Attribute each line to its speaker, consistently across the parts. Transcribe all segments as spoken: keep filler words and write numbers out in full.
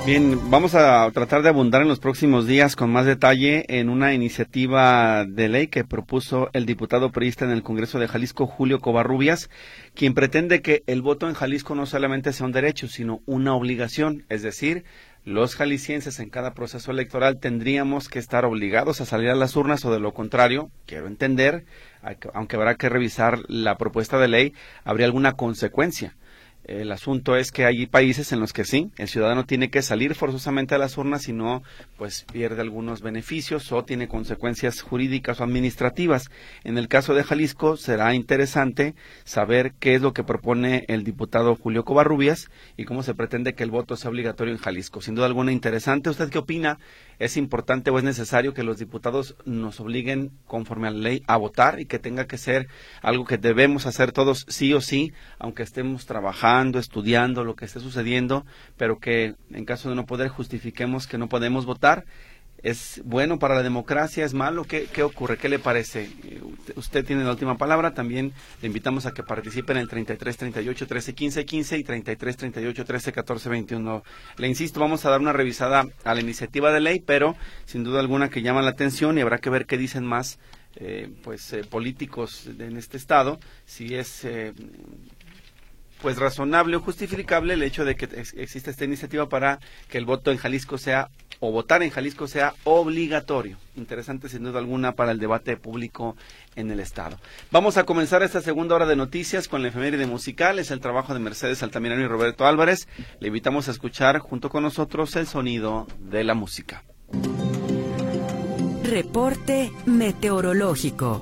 Speaker 1: Bien, vamos a tratar de abundar en los próximos días con más detalle en una iniciativa de ley que propuso el diputado priista en el Congreso de Jalisco, Julio Covarrubias, quien pretende que el voto en Jalisco no solamente sea un derecho, sino una obligación, es decir, los jaliscienses en cada proceso electoral tendríamos que estar obligados a salir a las urnas o de lo contrario, quiero entender, aunque habrá que revisar la propuesta de ley, habría alguna consecuencia. El asunto es que hay países en los que sí, el ciudadano tiene que salir forzosamente a las urnas y no, pues pierde algunos beneficios o tiene consecuencias jurídicas o administrativas. En el caso de Jalisco será interesante saber qué es lo que propone el diputado Julio Covarrubias y cómo se pretende que el voto sea obligatorio en Jalisco. Sin duda alguna interesante. ¿Usted qué opina? ¿Es importante o es necesario que los diputados nos obliguen conforme a la ley a votar y que tenga que ser algo que debemos hacer todos sí o sí, aunque estemos trabajando, estudiando lo que esté sucediendo, pero que en caso de no poder justifiquemos que no podemos votar? ¿Es bueno para la democracia? ¿Es malo? ¿Qué, qué ocurre? ¿Qué le parece? Usted tiene la última palabra. También le invitamos a que participe en el treinta y tres, treinta y ocho, trece, quince, quince y treinta y tres, treinta y ocho, trece, catorce, veintiuno. Le insisto, vamos a dar una revisada a la iniciativa de ley, pero sin duda alguna que llama la atención y habrá que ver qué dicen más eh, pues eh, políticos en este estado, si es eh, pues razonable o justificable el hecho de que ex exista esta iniciativa para que el voto en Jalisco sea, o votar en Jalisco sea obligatorio. Interesante sin duda alguna para el debate público en el estado. Vamos a comenzar esta segunda hora de noticias con la efeméride musical. Es el trabajo de Mercedes Altamirano y Roberto Álvarez. Le invitamos a escuchar junto con nosotros el sonido de la música.
Speaker 2: Reporte meteorológico.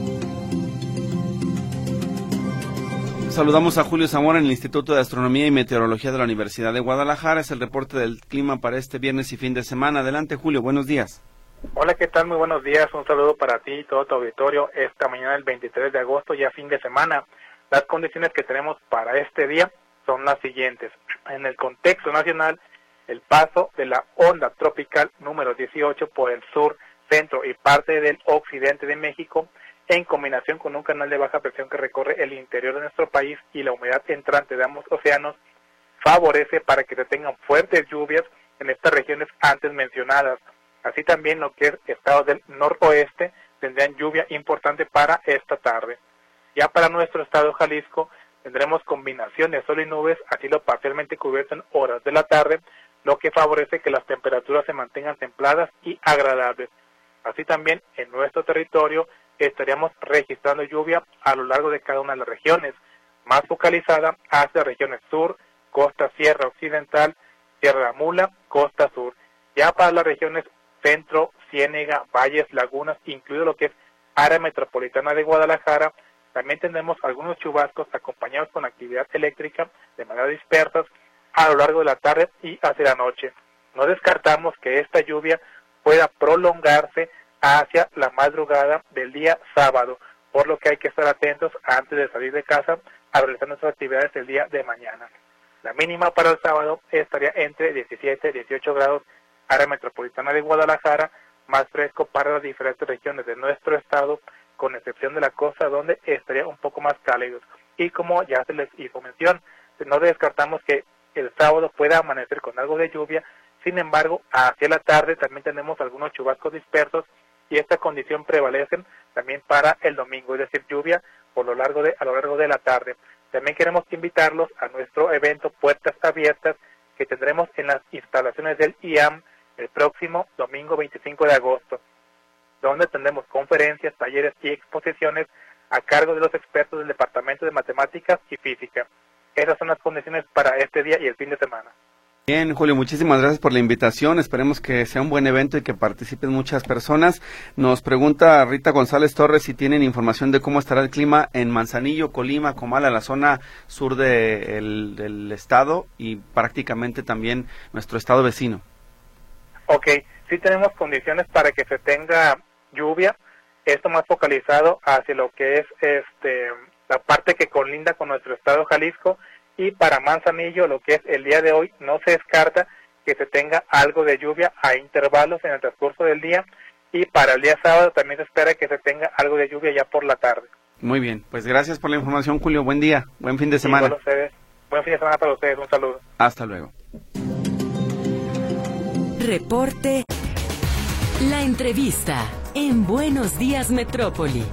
Speaker 1: Saludamos a Julio Zamora en el Instituto de Astronomía y Meteorología de la Universidad de Guadalajara. Es el reporte del clima para este viernes y fin de semana. Adelante, Julio, buenos días.
Speaker 3: Hola, ¿qué tal? Muy buenos días. Un saludo para ti y todo tu auditorio. Esta mañana del veintitrés de agosto, ya fin de semana. Las condiciones que tenemos para este día son las siguientes. En el contexto nacional, el paso de la onda tropical número dieciocho por el sur, centro y parte del occidente de México, en combinación con un canal de baja presión que recorre el interior de nuestro país y la humedad entrante de ambos océanos, favorece para que se tengan fuertes lluvias en estas regiones antes mencionadas. Así también lo que es estados del noroeste tendrán lluvia importante para esta tarde. Ya para nuestro estado Jalisco tendremos combinación de sol y nubes, así lo parcialmente cubierto en horas de la tarde, lo que favorece que las temperaturas se mantengan templadas y agradables. Así también en nuestro territorio estaríamos registrando lluvia a lo largo de cada una de las regiones, más focalizada hacia regiones sur, costa sierra occidental, Sierra Mula, costa sur. Ya para las regiones centro, Ciénega, valles, lagunas, incluido lo que es área metropolitana de Guadalajara, también tendremos algunos chubascos acompañados con actividad eléctrica de manera dispersas a lo largo de la tarde y hacia la noche. No descartamos que esta lluvia pueda prolongarse hacia la madrugada del día sábado, por lo que hay que estar atentos antes de salir de casa a realizar nuestras actividades el día de mañana. La mínima para el sábado estaría entre diecisiete y dieciocho grados, área metropolitana de Guadalajara, más fresco para las diferentes regiones de nuestro estado, con excepción de la costa donde estaría un poco más cálido. Y como ya se les hizo mención, no descartamos que el sábado pueda amanecer con algo de lluvia, sin embargo, hacia la tarde también tenemos algunos chubascos dispersos y esta condición prevalece también para el domingo, es decir, lluvia por lo largo de, a lo largo de la tarde. También queremos invitarlos a nuestro evento Puertas Abiertas que tendremos en las instalaciones del I A M el próximo domingo veinticinco de agosto, donde tendremos conferencias, talleres y exposiciones a cargo de los expertos del Departamento de Matemáticas y Física. Esas son las condiciones para este día y el fin de semana.
Speaker 1: Bien, Julio, muchísimas gracias por la invitación. Esperemos que sea un buen evento y que participen muchas personas. Nos pregunta Rita González Torres si tienen información de cómo estará el clima en Manzanillo, Colima, Comala, la zona sur de el, del estado y prácticamente también nuestro estado vecino.
Speaker 3: Ok, sí tenemos condiciones para que se tenga lluvia, esto más focalizado hacia lo que es este la parte que colinda con nuestro estado Jalisco. Y para Manzanillo, lo que es el día de hoy, no se descarta que se tenga algo de lluvia a intervalos en el transcurso del día. Y para el día sábado también se espera que se tenga algo de lluvia ya por la tarde.
Speaker 1: Muy bien, pues gracias por la información, Julio. Buen día, buen fin de semana.
Speaker 3: Igual ustedes. Buen fin de semana para ustedes, un saludo.
Speaker 1: Hasta luego.
Speaker 2: Reporte La Entrevista en Buenos Días Metrópoli.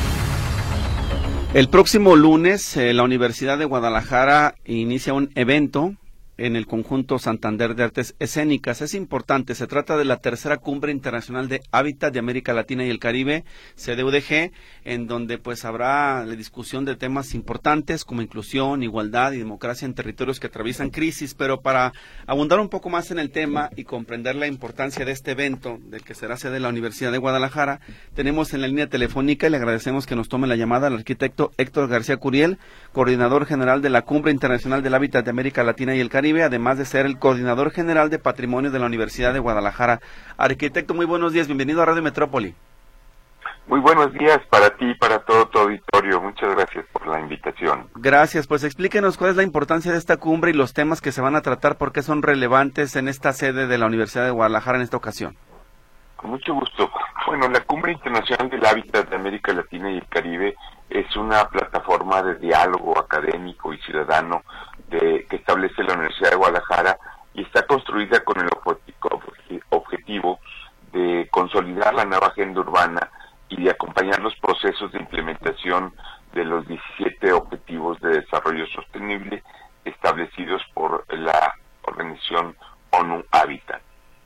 Speaker 1: El próximo lunes, eh, la Universidad de Guadalajara inicia un evento en el Conjunto Santander de Artes Escénicas. Es importante, se trata de la tercera Cumbre Internacional de Hábitat de América Latina y el Caribe, C D U D G, en donde pues habrá la discusión de temas importantes como inclusión, igualdad y democracia en territorios que atraviesan crisis, pero para abundar un poco más en el tema y comprender la importancia de este evento, del que será sede la Universidad de Guadalajara, tenemos en la línea telefónica y le agradecemos que nos tome la llamada al arquitecto Héctor García Curiel, coordinador general de la Cumbre Internacional del Hábitat de América Latina y el Caribe, además de ser el coordinador general de Patrimonio de la Universidad de Guadalajara. Arquitecto, muy buenos días, bienvenido a Radio Metrópoli.
Speaker 4: Muy buenos días para ti y para todo tu auditorio, muchas gracias por la invitación.
Speaker 1: Gracias, pues explíquenos cuál es la importancia de esta cumbre y los temas que se van a tratar, por qué son relevantes en esta sede de la Universidad de Guadalajara en esta ocasión.
Speaker 4: Con mucho gusto. Bueno, la Cumbre Internacional del Hábitat de América Latina y el Caribe es una plataforma de diálogo académico y ciudadano de, que establece la Universidad de Guadalajara y está construida con el objetivo de consolidar la nueva agenda urbana y de acompañar los procesos de implementación de los diecisiete Objetivos de Desarrollo Sostenible establecidos por la organización ONU Hábitat.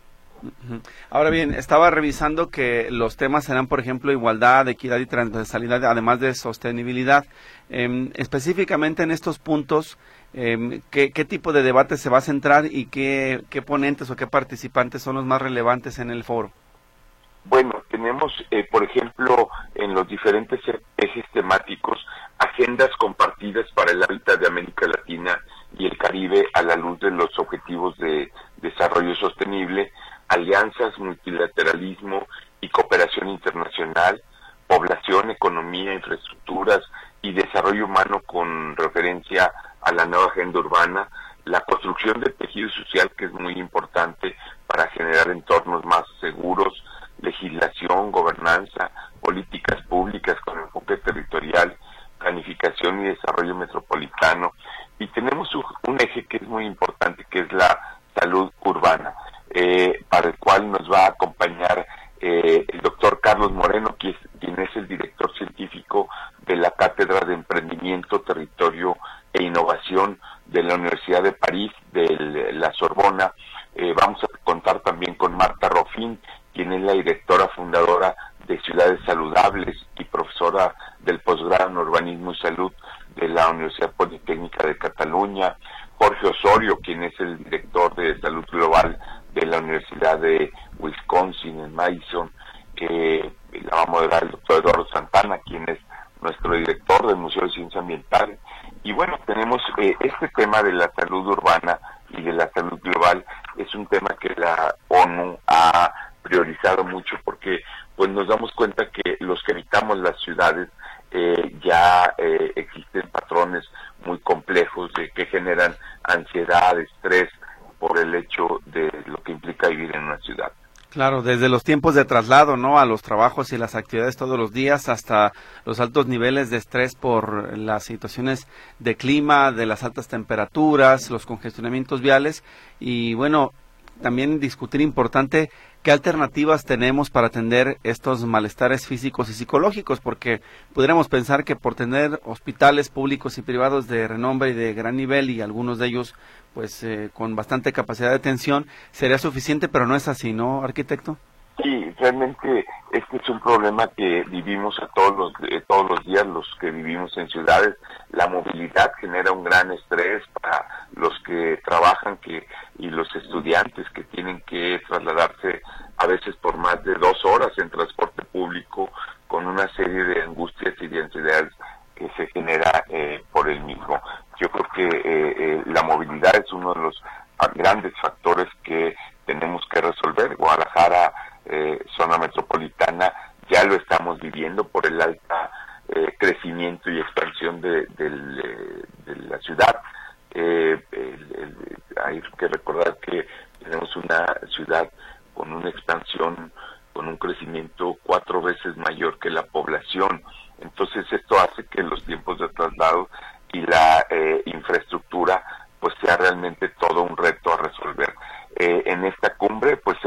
Speaker 1: Ahora bien, estaba revisando que los temas serán, por ejemplo, igualdad, equidad y transversalidad, además de sostenibilidad. Eh, específicamente en estos puntos, eh, ¿qué, ¿qué tipo de debate se va a centrar y qué, qué ponentes o qué participantes son los más relevantes en el foro?
Speaker 4: Bueno, tenemos, eh, por ejemplo, en los diferentes ejes temáticos, agendas compartidas para el hábitat de América Latina y el Caribe a la luz de los Objetivos de Desarrollo Sostenible, alianzas, multilateralismo y cooperación internacional, población, economía, infraestructuras y desarrollo humano con referencia a la nueva agenda urbana, la construcción del tejido social, que es muy importante para generar entornos más seguros, legislación, gobernanza, políticas públicas con enfoque territorial, planificación y desarrollo metropolitano. Y tenemos un eje que es muy importante, que es la salud urbana, eh, para el cual nos va a acompañar eh, el doctor Carlos Moreno, quien es, quien es el director científico de la Cátedra de Emprendimiento, Territorio e Innovación de la Universidad de París, de la Sorbona. Eh, vamos a contar también con Marta Rofín, quien es la directora fundadora de Ciudades Saludables y profesora del posgrado en Urbanismo y Salud de la Universidad Politécnica de Cataluña, Jorge Osorio, quien es el director de Salud Global de la Universidad de Wisconsin en Madison, eh, la va a moderar el doctor Eduardo Santana, quien es nuestro director del Museo de Ciencia Ambiental. Y bueno, tenemos eh, este tema de la salud urbana y de la salud global, es un tema que la ONU ha priorizado mucho porque pues nos damos cuenta que los que habitamos las ciudades eh, ya eh, existen patrones muy complejos de que generan ansiedad, estrés por el hecho de lo que implica vivir en una ciudad.
Speaker 1: Claro, desde los tiempos de traslado, ¿no?, a los trabajos y las actividades todos los días, hasta los altos niveles de estrés por las situaciones de clima, de las altas temperaturas, los congestionamientos viales y bueno, también discutir importante qué alternativas tenemos para atender estos malestares físicos y psicológicos, porque podríamos pensar que por tener hospitales públicos y privados de renombre y de gran nivel y algunos de ellos pues eh, con bastante capacidad de atención sería suficiente, pero no es así, ¿no, arquitecto?
Speaker 4: Sí, realmente este es un problema que vivimos a todos los eh, todos los días los que vivimos en ciudades. La movilidad genera un gran estrés para los que trabajan que y los estudiantes que tienen que trasladarse a veces por más de dos horas en transporte público, con una serie de angustias y de ansiedades que se genera eh, por el mismo. Yo creo que eh, eh, la movilidad es uno de los grandes factores que tenemos que resolver. Guadalajara, eh, zona metropolitana, ya lo estamos viviendo por el alta eh, crecimiento y expansión de, de, de la ciudad. Eh, el, el, hay que recordar que tenemos una ciudad con una expansión, con un crecimiento cuatro veces mayor que la población. Entonces esto hace que los tiempos de traslado y la eh, infraestructura pues sea realmente todo un reto a resolver. Eh, en esta cumbre pues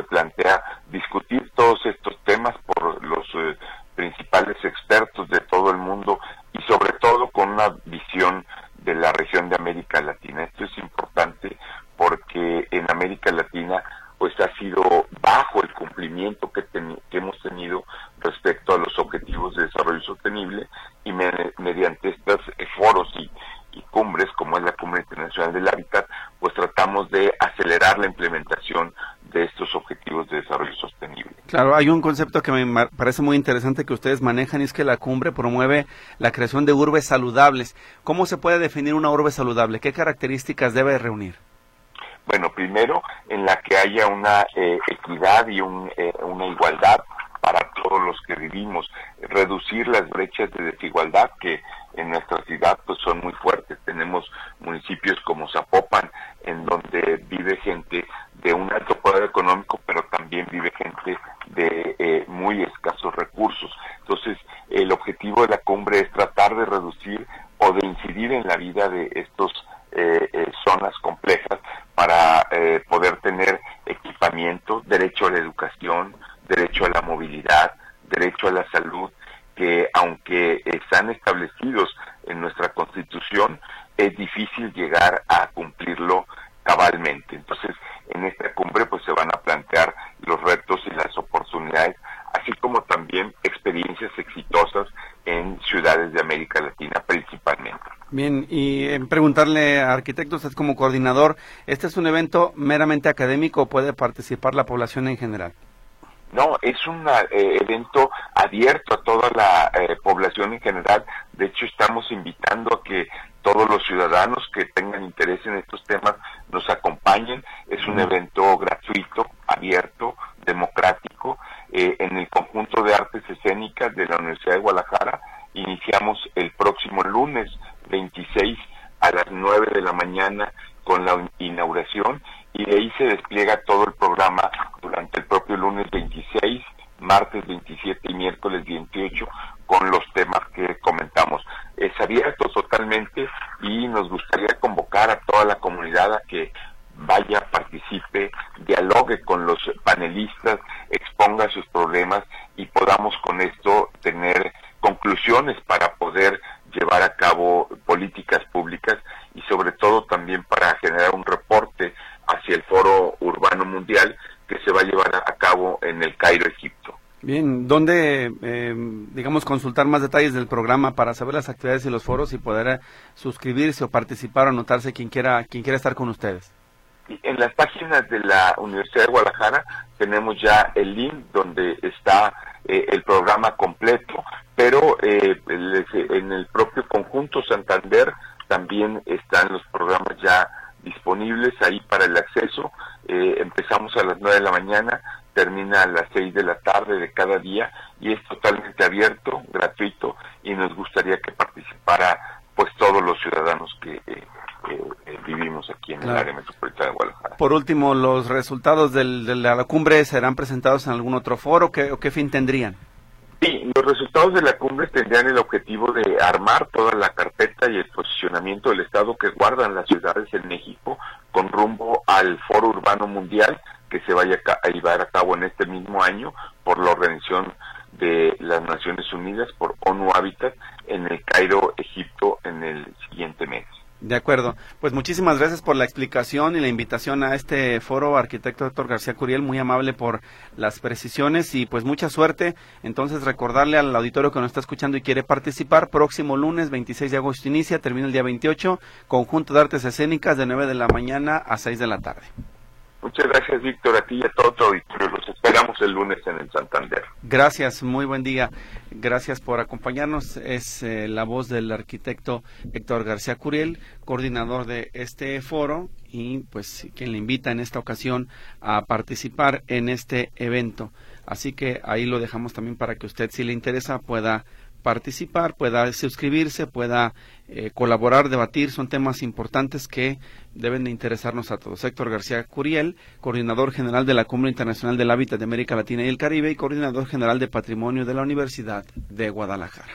Speaker 4: expertos de todo el mundo y sobre todo con una visión de la región de América Latina. Esto es importante porque en América Latina pues ha sido bajo el cumplimiento que, ten, que hemos tenido respecto a los objetivos de desarrollo sostenible, y me, mediante estos foros y, y cumbres, como es la Cumbre Internacional del Hábitat, pues tratamos de acelerar la implementación de estos objetivos de desarrollo sostenible.
Speaker 1: Claro, hay un concepto que me parece muy interesante que ustedes manejan, y es que la cumbre promueve la creación de urbes saludables. ¿Cómo se puede definir una urbe saludable? ¿Qué características debe reunir?
Speaker 4: Bueno, primero, en la que haya una eh, equidad y un, eh, una igualdad para todos los que vivimos, reducir las brechas de desigualdad que en nuestra ciudad pues son muy fuertes. Tenemos municipios como Zapopan, en donde vive gente de un alto poder económico, pero también vive gente de eh, muy escasos recursos. Entonces, el objetivo de la cumbre es tratar de reducir o de incidir en la vida de estos eh, eh, zonas complejas para eh, poder tener equipamiento, derecho a la educación, derecho a la movilidad, derecho a la salud, que aunque están establecidos en nuestra Constitución, es difícil llegar a cumplirlo cabalmente. Entonces, en esta cumbre pues se van a plantear los retos y las oportunidades, así como también experiencias exitosas en ciudades de América Latina principalmente.
Speaker 1: Bien, y eh, preguntarle, arquitecto, usted como coordinador, ¿este es un evento meramente académico o puede participar la población en general?
Speaker 4: No, es un eh, evento abierto a toda la eh, población en general. De hecho, estamos invitando a que todos los ciudadanos que tengan interés en estos temas nos acompañen. Es un evento gratuito, abierto, democrático. Eh, en el Conjunto de Artes Escénicas de la Universidad de Guadalajara iniciamos el próximo lunes veintiséis a las nueve de la mañana con la inauguración, y de ahí se despliega todo el programa durante el propio lunes veintiséis, martes veintisiete y miércoles veintiocho con los temas que comentamos. Es abierto totalmente y nos gustaría convocar a toda la comunidad a que vaya, participe, dialogue con los panelistas, exponga sus problemas y podamos con esto tener conclusiones para poder llevar a cabo políticas públicas y sobre todo también para generar un reporte hacia el Foro Urbano Mundial que se va a llevar a cabo en el Cairo, Egipto.
Speaker 1: Bien, ¿dónde, eh, digamos, consultar más detalles del programa para saber las actividades y los foros y poder eh, suscribirse o participar o anotarse quien quiera, quien quiera estar con ustedes?
Speaker 4: En las páginas de la Universidad de Guadalajara tenemos ya el link donde está eh, el programa completo, pero eh, en el propio Conjunto Santander también están los programas ya disponibles ahí para el acceso. Eh, empezamos a las nueve de la mañana, termina a las seis de la tarde de cada día y es totalmente abierto, gratuito, y nos gustaría que participara pues todos los ciudadanos que eh, eh, eh, vivimos aquí en claro. el área metropolitana de Guadalajara.
Speaker 1: Por último, ¿los resultados del, de la cumbre serán presentados en algún otro foro? ¿Qué, o qué fin tendrían?
Speaker 4: Sí, los resultados de la cumbre tendrían el objetivo de armar toda la carpeta y el posicionamiento del Estado que guardan las ciudades en México con rumbo al Foro Urbano Mundial que se vaya a llevar a cabo en este mismo año por la Organización de las Naciones Unidas, por ONU Hábitat, en el Cairo, Egipto, en el siguiente mes.
Speaker 1: De acuerdo. Pues muchísimas gracias por la explicación y la invitación a este foro, arquitecto Héctor García Curiel, muy amable por las precisiones y pues mucha suerte. Entonces recordarle al auditorio que nos está escuchando y quiere participar, próximo lunes veintiséis de agosto inicia, termina el día veintiocho, Conjunto de Artes Escénicas de nueve de la mañana a seis de la tarde.
Speaker 4: Muchas gracias, Víctor, a ti y a todo tu auditorio. Los esperamos el lunes en el Santander.
Speaker 1: Gracias, muy buen día. Gracias por acompañarnos. Es eh, la voz del arquitecto Héctor García Curiel, coordinador de este foro y pues quien le invita en esta ocasión a participar en este evento. Así que ahí lo dejamos también para que usted, si le interesa, pueda participar, pueda suscribirse, pueda eh, colaborar, debatir. Son temas importantes que deben de interesarnos a todos. Héctor García Curiel, coordinador general de la Cumbre Internacional del Hábitat de América Latina y el Caribe y coordinador general de Patrimonio de la Universidad de Guadalajara.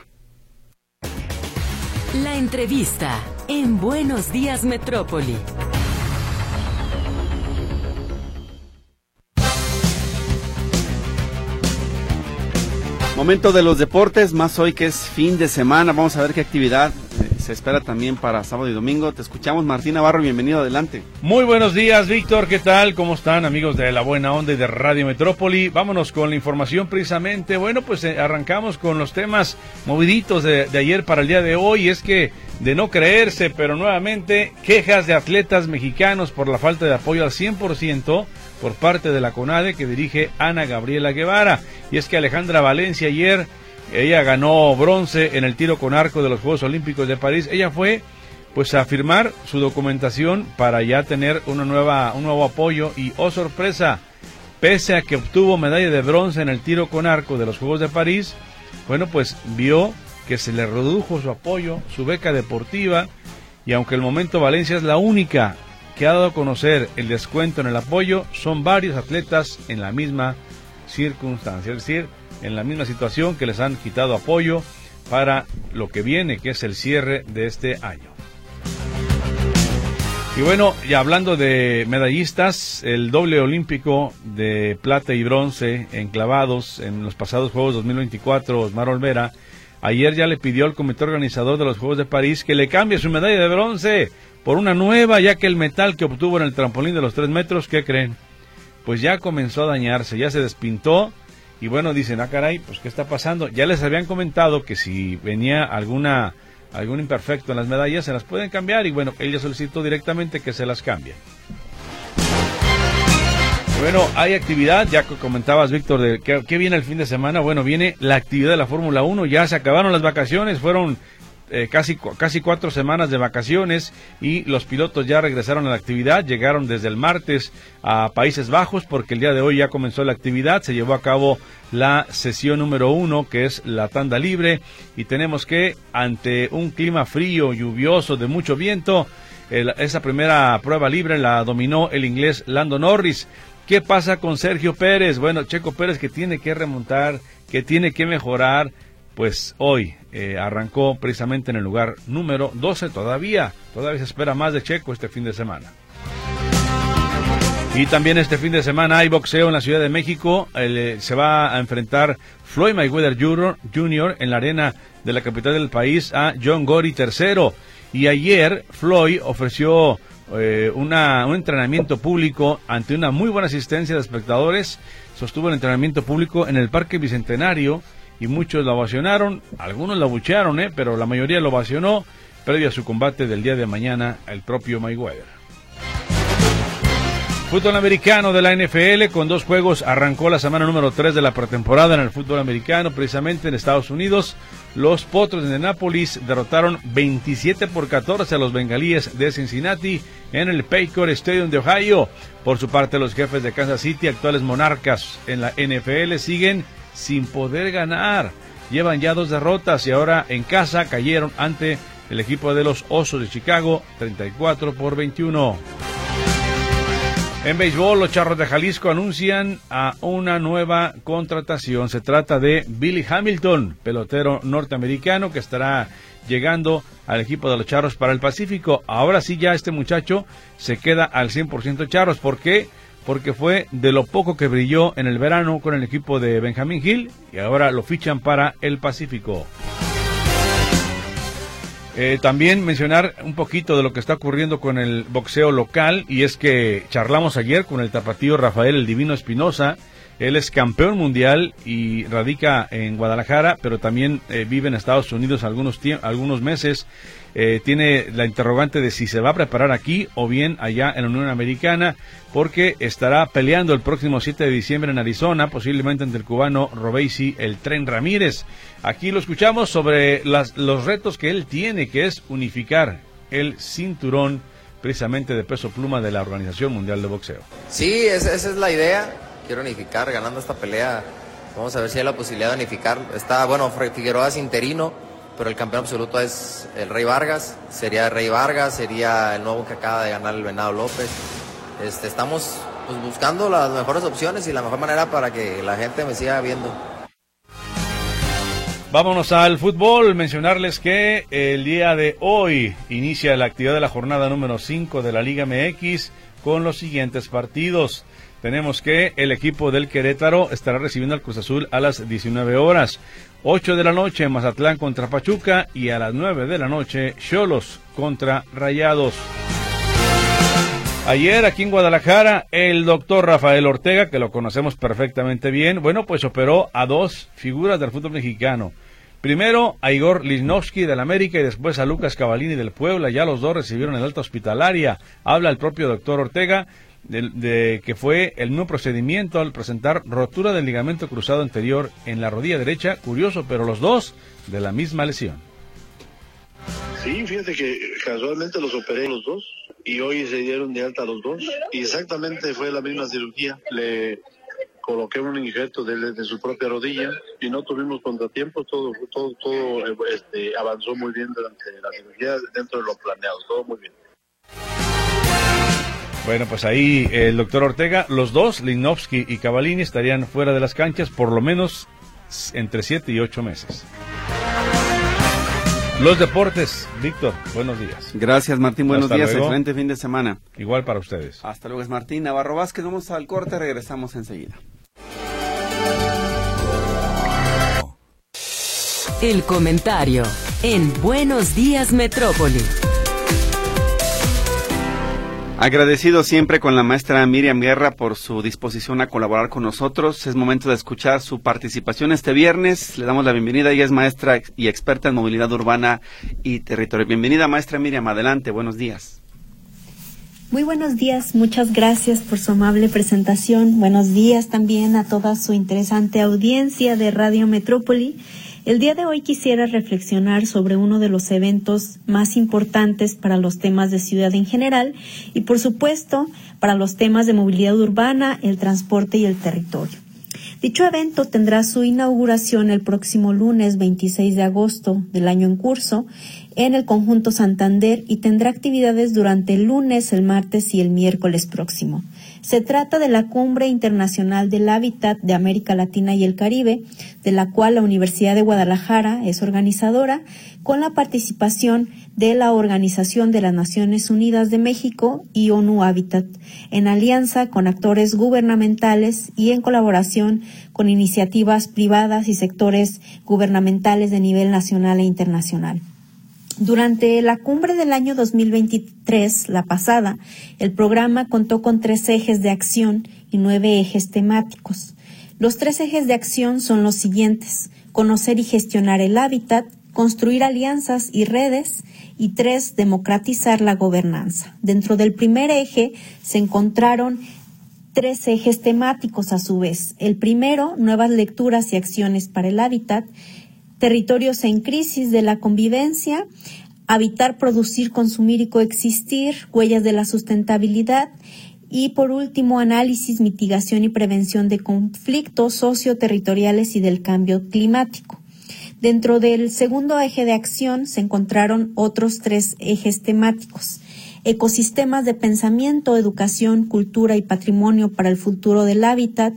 Speaker 2: La entrevista en Buenos Días Metrópoli.
Speaker 1: Momento de los deportes, más hoy que es fin de semana. Vamos a ver qué actividad eh, se espera también para sábado y domingo. Te escuchamos, Martín Navarro, bienvenido, adelante.
Speaker 5: Muy buenos días, Víctor, ¿qué tal? ¿Cómo están, amigos de La Buena Onda y de Radio Metrópoli? Vámonos con la información precisamente. Bueno, pues eh, arrancamos con los temas moviditos de, de ayer para el día de hoy. Es que, de no creerse, pero nuevamente, quejas de atletas mexicanos por la falta de apoyo al cien por ciento por parte de la CONADE que dirige Ana Gabriela Guevara. Y es que Alejandra Valencia ayer, ella ganó bronce en el tiro con arco de los Juegos Olímpicos de París. Ella fue pues a firmar su documentación para ya tener una nueva, un nuevo apoyo y, oh sorpresa, pese a que obtuvo medalla de bronce en el tiro con arco de los Juegos de París, bueno, pues vio que se le redujo su apoyo, su beca deportiva, y aunque el momento Valencia es la única que ha dado a conocer el descuento en el apoyo, son varios atletas en la misma circunstancia, es decir, en la misma situación, que les han quitado apoyo para lo que viene, que es el cierre de este año. Y bueno, ya hablando de medallistas, el doble olímpico de plata y bronce en clavados en los pasados Juegos dos mil veinticuatro, Osmar Olvera, ayer ya le pidió al comité organizador de los Juegos de París que le cambie su medalla de bronce por una nueva, ya que el metal que obtuvo en el trampolín de los tres metros, ¿qué creen? Pues ya comenzó a dañarse, ya se despintó, y bueno, dicen, ah caray, pues ¿qué está pasando? Ya les habían comentado que si venía alguna algún imperfecto en las medallas, se las pueden cambiar, y bueno, ella solicitó directamente que se las cambien. Bueno, hay actividad, ya que comentabas, Víctor, de ¿qué, qué viene el fin de semana? Bueno, viene la actividad de la Fórmula uno, ya se acabaron las vacaciones, fueron eh, casi, casi cuatro semanas de vacaciones, y los pilotos ya regresaron a la actividad, llegaron desde el martes a Países Bajos, porque el día de hoy ya comenzó la actividad, se llevó a cabo la sesión número uno, que es la tanda libre, y tenemos que, ante un clima frío, lluvioso, de mucho viento, el, esa primera prueba libre la dominó el inglés Lando Norris. ¿Qué pasa con Sergio Pérez? Bueno, Checo Pérez, que tiene que remontar, que tiene que mejorar, pues hoy eh, arrancó precisamente en el lugar número doce, todavía, todavía se espera más de Checo este fin de semana. Y también este fin de semana hay boxeo en la Ciudad de México, eh, se va a enfrentar Floyd Mayweather junior en la arena de la capital del país a John Gory tercero, y ayer Floyd ofreció Eh, una, un entrenamiento público ante una muy buena asistencia de espectadores. Sostuvo el entrenamiento público en el Parque Bicentenario y muchos lo ovacionaron, algunos lo abuchearon, eh, pero la mayoría lo ovacionó previo a su combate del día de mañana el propio Mayweather. Fútbol americano de la N F L, con dos juegos arrancó la semana número tres de la pretemporada en el fútbol americano, precisamente en Estados Unidos. Los Potros de Indianápolis derrotaron veintisiete por catorce a los Bengalíes de Cincinnati en el Paycor Stadium de Ohio. Por su parte, los Jefes de Kansas City, actuales monarcas en la N F L, siguen sin poder ganar. Llevan ya dos derrotas y ahora en casa cayeron ante el equipo de los Osos de Chicago, treinta y cuatro por veintiuno. En béisbol, los Charros de Jalisco anuncian a una nueva contratación. Se trata de Billy Hamilton, pelotero norteamericano que estará llegando al equipo de los Charros para el Pacífico. Ahora sí, ya este muchacho se queda al cien por ciento Charros. ¿Por qué? Porque fue de lo poco que brilló en el verano con el equipo de Benjamín Hill y ahora lo fichan para el Pacífico. Eh, también mencionar un poquito de lo que está ocurriendo con el boxeo local, y es que charlamos ayer con el tapatío Rafael El Divino Espinosa. Él es campeón mundial y radica en Guadalajara, pero también eh, vive en Estados Unidos algunos, algunos meses. Eh, tiene la interrogante de si se va a preparar aquí o bien allá en la Unión Americana, porque estará peleando el próximo siete de diciembre en Arizona, posiblemente ante el cubano Robeysi El Tren Ramírez. Aquí lo escuchamos sobre las, los retos que él tiene, que es unificar el cinturón precisamente de peso pluma de la Organización Mundial de Boxeo.
Speaker 6: Sí, esa, esa es la idea. Quiero unificar, ganando esta pelea. Vamos a ver si hay la posibilidad de unificar. Está, bueno, Figueroa es interino, pero el campeón absoluto es el Rey Vargas. Sería el Rey Vargas, sería el nuevo que acaba de ganar el Venado López. Este, estamos pues, buscando las mejores opciones y la mejor manera para que la gente me siga viendo.
Speaker 5: Vámonos al fútbol, mencionarles que el día de hoy inicia la actividad de la jornada número cinco de la Liga M X con los siguientes partidos. tenemos que el equipo del Querétaro estará recibiendo al Cruz Azul a las diecinueve horas. ocho de la noche, Mazatlán contra Pachuca, y a las nueve de la noche, Xolos contra Rayados. Ayer aquí en Guadalajara, el doctor Rafael Ortega, que lo conocemos perfectamente bien, bueno, pues operó a dos figuras del fútbol mexicano. Primero a Igor Lichnowsky del América y después a Lucas Cavallini del Puebla. Ya los dos recibieron el alta hospitalaria. Habla el propio doctor Ortega de, de que fue el mismo procedimiento al presentar rotura del ligamento cruzado anterior en la rodilla derecha. Curioso, pero los dos de la misma lesión.
Speaker 7: Sí, fíjate que casualmente los operé los dos y hoy se dieron de alta los dos y exactamente fue la misma cirugía. Le coloqué un injerto de, de su propia rodilla y no tuvimos contratiempos, todo todo todo este, avanzó muy bien durante la cirugía dentro de lo planeado, todo muy bien.
Speaker 5: Bueno, pues ahí el doctor Ortega, los dos, Lichnowsky y Cavallini, estarían fuera de las canchas por lo menos entre siete y ocho meses. Los deportes, Víctor, buenos días.
Speaker 1: Gracias, Martín, buenos
Speaker 5: Hasta
Speaker 1: días,
Speaker 5: luego.
Speaker 1: excelente fin de semana.
Speaker 5: Igual para ustedes.
Speaker 1: Hasta luego, es Martín Navarro Vázquez, vamos al corte, regresamos enseguida.
Speaker 2: El comentario en Buenos Días Metrópoli.
Speaker 1: Agradecido siempre con la maestra Miriam Guerra por su disposición a colaborar con nosotros. Es momento de escuchar su participación este viernes. Le damos la bienvenida. Ella es maestra y experta en movilidad urbana y territorio. Bienvenida, maestra Miriam. Adelante. Buenos días.
Speaker 8: Muy buenos días. Muchas gracias por su amable presentación. Buenos días también a toda su interesante audiencia de Radio Metrópoli. El día de hoy quisiera reflexionar sobre uno de los eventos más importantes para los temas de ciudad en general y, por supuesto, para los temas de movilidad urbana, el transporte y el territorio. Dicho evento tendrá su inauguración el próximo lunes veintiséis de agosto del año en curso en el Conjunto Santander y tendrá actividades durante el lunes, el martes y el miércoles próximo. Se trata de la Cumbre Internacional del Hábitat de América Latina y el Caribe, de la cual la Universidad de Guadalajara es organizadora, con la participación de la Organización de las Naciones Unidas de México y ONU Hábitat, en alianza con actores gubernamentales y en colaboración con iniciativas privadas y sectores gubernamentales de nivel nacional e internacional. Durante la cumbre del año dos mil veintitrés, la pasada, el programa contó con tres ejes de acción y nueve ejes temáticos. Los tres ejes de acción son los siguientes: conocer y gestionar el hábitat, construir alianzas y redes, y tres, democratizar la gobernanza. Dentro del primer eje se encontraron tres ejes temáticos a su vez. El primero, nuevas lecturas y acciones para el hábitat; territorios en crisis de la convivencia; habitar, producir, consumir y coexistir, huellas de la sustentabilidad; y por último, análisis, mitigación y prevención de conflictos socioterritoriales y del cambio climático. Dentro del segundo eje de acción se encontraron otros tres ejes temáticos: ecosistemas de pensamiento, educación, cultura y patrimonio para el futuro del hábitat;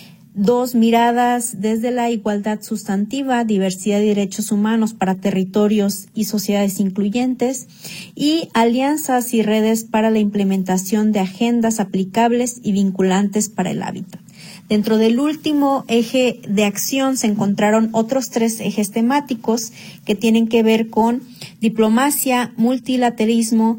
Speaker 8: dos, miradas desde la igualdad sustantiva, diversidad y derechos humanos para territorios y sociedades incluyentes; y alianzas y redes para la implementación de agendas aplicables y vinculantes para el hábitat. Dentro del último eje de acción se encontraron otros tres ejes temáticos que tienen que ver con diplomacia, multilateralismo,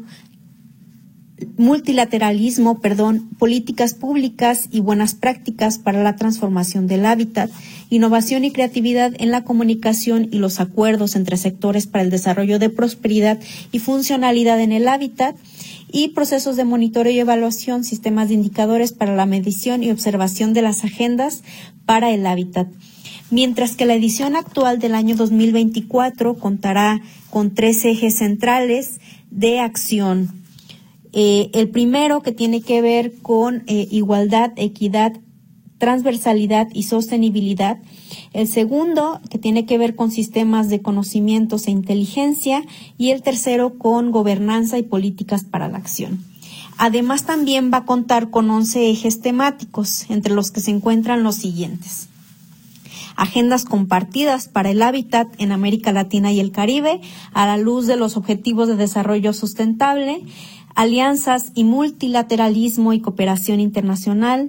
Speaker 8: multilateralismo, perdón, políticas públicas y buenas prácticas para la transformación del hábitat, innovación y creatividad en la comunicación y los acuerdos entre sectores para el desarrollo de prosperidad y funcionalidad en el hábitat, y procesos de monitoreo y evaluación, sistemas de indicadores para la medición y observación de las agendas para el hábitat. Mientras que la edición actual del año dos mil veinticuatro contará con tres ejes centrales de acción. Eh, el primero, que tiene que ver con eh, igualdad, equidad, transversalidad y sostenibilidad. El segundo, que tiene que ver con sistemas de conocimientos e inteligencia. Y el tercero, con gobernanza y políticas para la acción. Además, también va a contar con once ejes temáticos, entre los que se encuentran los siguientes: agendas compartidas para el hábitat en América Latina y el Caribe, a la luz de los objetivos de desarrollo sustentable; alianzas y multilateralismo y cooperación internacional;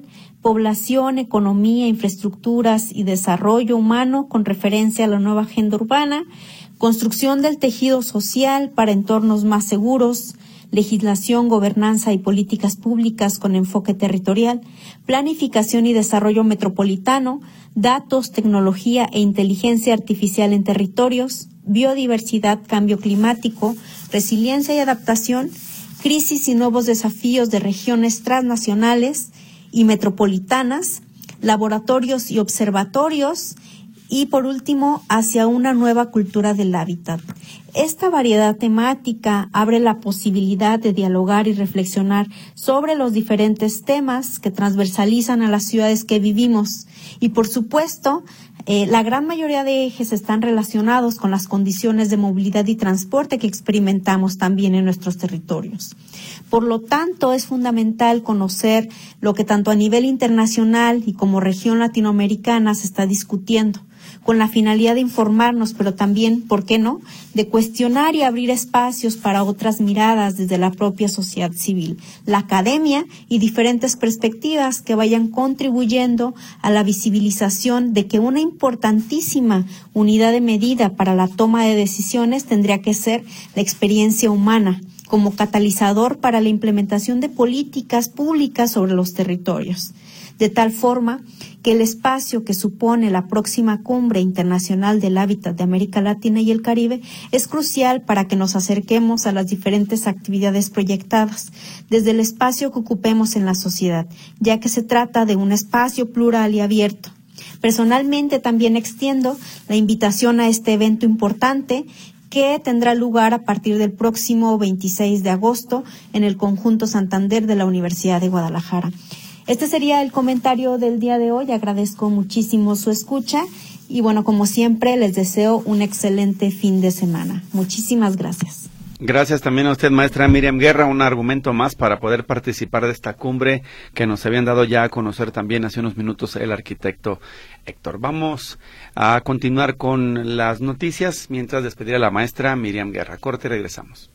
Speaker 8: población, economía, infraestructuras y desarrollo humano con referencia a la nueva agenda urbana, construcción del tejido social para entornos más seguros, legislación, gobernanza y políticas públicas con enfoque territorial, planificación y desarrollo metropolitano, datos, tecnología e inteligencia artificial en territorios, biodiversidad, cambio climático, resiliencia y adaptación, crisis y nuevos desafíos de regiones transnacionales y metropolitanas, laboratorios y observatorios, y por último, hacia una nueva cultura del hábitat. Esta variedad temática abre la posibilidad de dialogar y reflexionar sobre los diferentes temas que transversalizan a las ciudades que vivimos. Y por supuesto, eh, la gran mayoría de ejes están relacionados con las condiciones de movilidad y transporte que experimentamos también en nuestros territorios. Por lo tanto, es fundamental conocer lo que tanto a nivel internacional y como región latinoamericana se está discutiendo, con la finalidad de informarnos, pero también, ¿por qué no?, de cuestionar y abrir espacios para otras miradas desde la propia sociedad civil, la academia y diferentes perspectivas que vayan contribuyendo a la visibilización de que una importantísima unidad de medida para la toma de decisiones tendría que ser la experiencia humana, como catalizador para la implementación de políticas públicas sobre los territorios, de tal forma que el espacio que supone la próxima Cumbre Internacional del Hábitat de América Latina y el Caribe es crucial para que nos acerquemos a las diferentes actividades proyectadas, desde el espacio que ocupemos en la sociedad, ya que se trata de un espacio plural y abierto. Personalmente también extiendo la invitación a este evento importante que tendrá lugar a partir del próximo veintiséis de agosto en el Conjunto Santander de la Universidad de Guadalajara. Este sería el comentario del día de hoy. Agradezco muchísimo su escucha y bueno, como siempre, les deseo un excelente fin de semana. Muchísimas gracias.
Speaker 1: Gracias también a usted, maestra Miriam Guerra. Un argumento más para poder participar de esta cumbre que nos habían dado ya a conocer también hace unos minutos el arquitecto Héctor. Vamos a continuar con las noticias mientras despedir a la maestra Miriam Guerra. Corte y regresamos.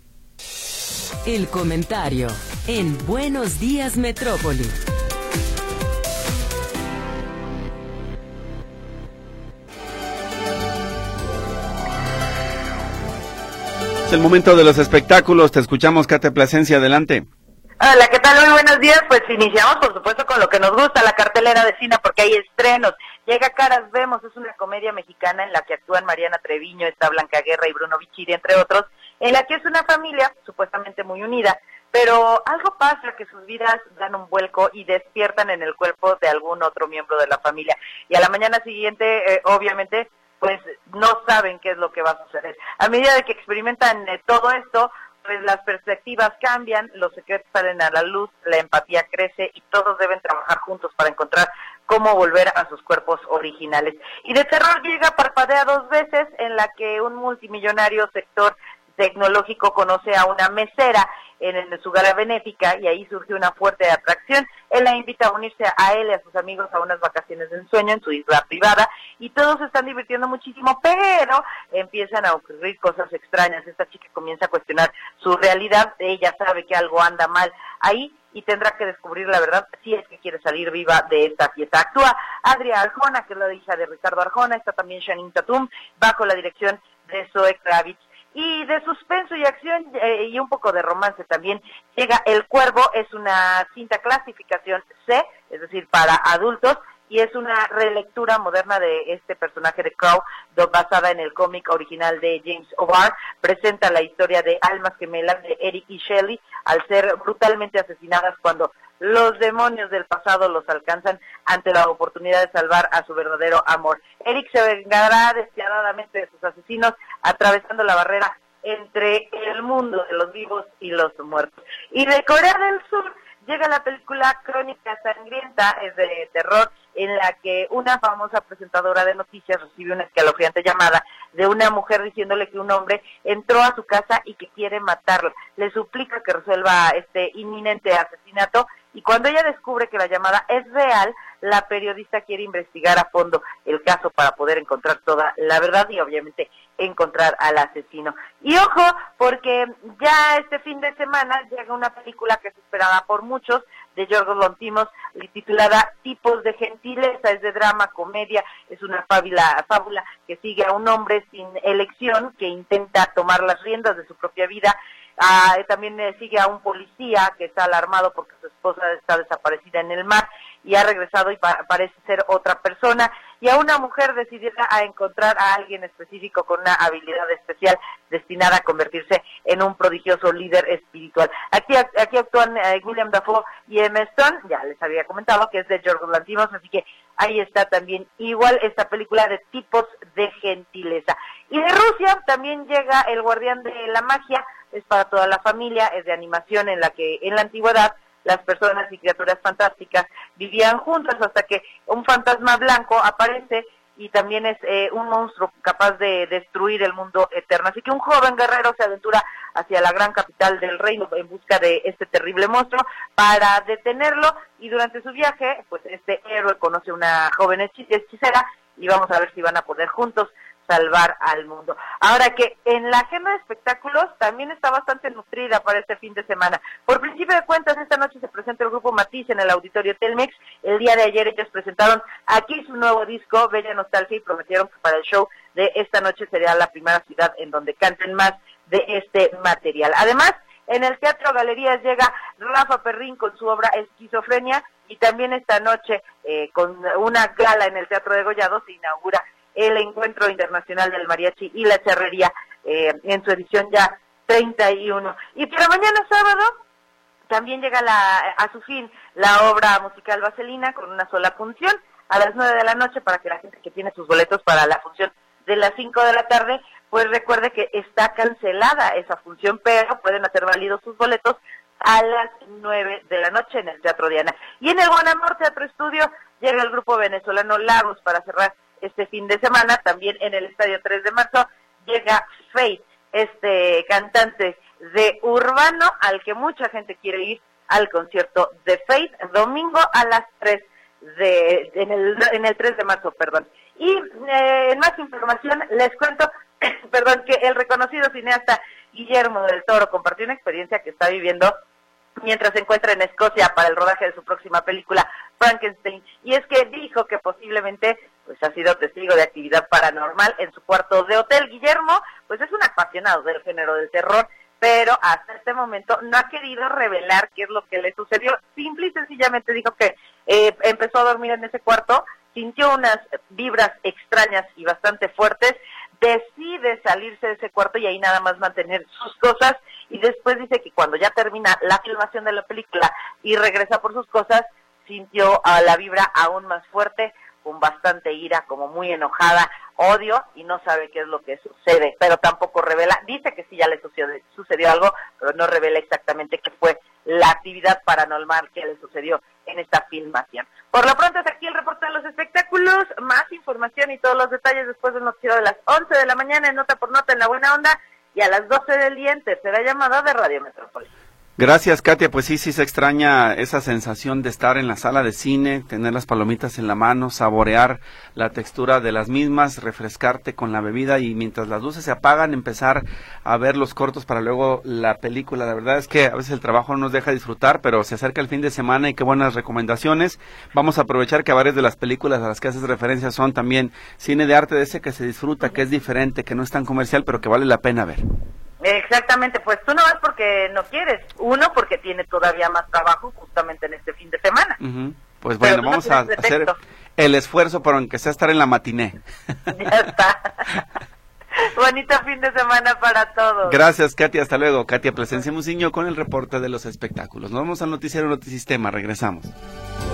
Speaker 2: El comentario en Buenos Días Metrópoli.
Speaker 1: Es el momento de los espectáculos. Te escuchamos, Kate Plasencia, adelante.
Speaker 9: Hola, ¿qué tal? Muy buenos días. Pues iniciamos, por supuesto, con lo que nos gusta, la cartelera de cine, porque hay estrenos. Llega Caras Vemos, es una comedia mexicana en la que actúan Mariana Treviño, está Blanca Guerra y Bruno Bichiri, entre otros, en la que es una familia supuestamente muy unida, pero algo pasa, que sus vidas dan un vuelco y despiertan en el cuerpo de algún otro miembro de la familia. Y a la mañana siguiente, eh, obviamente, pues no saben qué es lo que va a suceder. A medida de que experimentan eh, todo esto, pues las perspectivas cambian, los secretos salen a la luz, la empatía crece y todos deben trabajar juntos para encontrar cómo volver a sus cuerpos originales. Y de terror llega Parpadea dos veces, en la que un multimillonario sector tecnológico conoce a una mesera en, en su gala benéfica y ahí surge una fuerte atracción. Él la invita a unirse a él y a sus amigos a unas vacaciones de ensueño en su isla privada y todos se están divirtiendo muchísimo, pero empiezan a ocurrir cosas extrañas. Esta chica comienza a cuestionar su realidad, ella sabe que algo anda mal ahí y tendrá que descubrir la verdad si es que quiere salir viva de esta fiesta. Actúa Adria Arjona, que es la hija de Ricardo Arjona, está también Channing Tatum, bajo la dirección de Zoe Kravitz. Y de suspenso y acción eh, y un poco de romance también llega El Cuervo, es una cinta clasificación C, es decir, para adultos, y es una relectura moderna de este personaje de Crow, basada en el cómic original de James O'Barr. Presenta la historia de almas gemelas de Eric y Shelley al ser brutalmente asesinadas cuando los demonios del pasado los alcanzan ante la oportunidad de salvar a su verdadero amor. Eric se vengará despiadadamente de sus asesinos, atravesando la barrera entre el mundo de los vivos y los muertos. Y de Corea del Sur llega la película Crónica Sangrienta, es de terror, en la que una famosa presentadora de noticias recibe una escalofriante llamada de una mujer diciéndole que un hombre entró a su casa y que quiere matarla. Le suplica que resuelva este inminente asesinato y cuando ella descubre que la llamada es real, la periodista quiere investigar a fondo el caso para poder encontrar toda la verdad y obviamente encontrar al asesino. Y ojo, porque ya este fin de semana llega una película que es esperada por muchos, de Yorgos Lanthimos, titulada Tipos de gentileza. Es de drama, comedia, es una fábula, fábula que sigue a un hombre sin elección que intenta tomar las riendas de su propia vida. Ah, también eh, sigue a un policía que está alarmado porque su esposa está desaparecida en el mar y ha regresado y pa- parece ser otra persona, y a una mujer decidida a encontrar a alguien específico con una habilidad especial destinada a convertirse en un prodigioso líder espiritual. Aquí aquí actúan eh, William Dafoe y Emma Stone, ya les había comentado que es de Yorgos Lanthimos, así que ahí está también igual esta película de Tipos de gentileza. Y de Rusia también llega El guardián de la magia, es para toda la familia, es de animación en la que en la antigüedad las personas y criaturas fantásticas vivían juntas hasta que un fantasma blanco aparece y también es eh, un monstruo capaz de destruir el mundo eterno. Así que un joven guerrero se aventura hacia la gran capital del reino en busca de este terrible monstruo para detenerlo, y durante su viaje, pues este héroe conoce a una joven hechicera y vamos a ver si van a poder juntos salvar al mundo. Ahora que en la agenda de espectáculos también está bastante nutrida para este fin de semana. Por principio de cuentas, esta noche se presenta el grupo Matiz en el Auditorio Telmex. El día de ayer ellos presentaron aquí su nuevo disco, Bella Nostalgia, y prometieron que para el show de esta noche sería la primera ciudad en donde canten más de este material. Además, en el Teatro Galerías llega Rafa Perrín con su obra Esquizofrenia, y también esta noche eh, con una gala en el Teatro de Gollado se inaugura el Encuentro Internacional del Mariachi y la Charrería eh, en su edición ya treinta y uno. Y para mañana sábado también llega la, a su fin la obra musical Vaselina con una sola función a las nueve de la noche, para que la gente que tiene sus boletos para la función de las cinco de la tarde, pues recuerde que está cancelada esa función, pero pueden hacer válidos sus boletos a las nueve de la noche en el Teatro Diana. Y en el Buen Amor Teatro Estudio llega el grupo venezolano Lagos para cerrar este fin de semana. También en el Estadio tres de marzo llega Fate, este cantante de urbano al que mucha gente quiere ir al concierto de Fate, domingo a las tres de, en el, en el tres de marzo, perdón. Y eh, en más información les cuento, perdón, que el reconocido cineasta Guillermo del Toro compartió una experiencia que está viviendo mientras se encuentra en Escocia para el rodaje de su próxima película Frankenstein, y es que dijo que posiblemente pues ha sido testigo de actividad paranormal en su cuarto de hotel. Guillermo pues es un apasionado del género del terror, pero hasta este momento no ha querido revelar qué es lo que le sucedió. Simple y sencillamente dijo que eh, empezó a dormir en ese cuarto, sintió unas vibras extrañas y bastante fuertes, decide salirse de ese cuarto y ahí nada más mantener sus cosas, y después dice que cuando ya termina la filmación de la película y regresa por sus cosas, sintió a la vibra aún más fuerte, con bastante ira, como muy enojada, odio, y no sabe qué es lo que sucede, pero tampoco revela. Dice que sí ya le sucedió, sucedió algo, pero no revela exactamente qué fue la actividad paranormal que le sucedió en esta filmación. Por lo pronto es aquí el reporte de los espectáculos. Más información y todos los detalles después del noticiero de las once de la mañana en Nota por Nota en La Buena Onda, y a las doce del día en tercera llamada de Radio Metrópoli.
Speaker 1: Gracias, Katia. Pues sí, sí se extraña esa sensación de estar en la sala de cine, tener las palomitas en la mano, saborear la textura de las mismas, refrescarte con la bebida y mientras las luces se apagan empezar a ver los cortos para luego la película. La verdad es que a veces el trabajo no nos deja disfrutar, pero se acerca el fin de semana y qué buenas recomendaciones. Vamos a aprovechar que varias de las películas a las que haces referencia son también cine de arte de ese que se disfruta, que es diferente, que no es tan comercial, pero que vale la pena ver.
Speaker 9: Exactamente, pues tú no vas porque no quieres, uno porque tiene todavía más trabajo justamente en este fin de semana.
Speaker 1: Uh-huh. Pues bueno,
Speaker 9: Pero
Speaker 1: vamos
Speaker 9: no
Speaker 1: a hacer el esfuerzo por aunque sea estar en la matiné.
Speaker 9: Ya está. Bonito fin de semana para todos.
Speaker 1: Gracias, Katia, hasta luego. Katia Plasencia Muciño con el reporte de los espectáculos. Nos vamos al noticiero Notisistema, regresamos.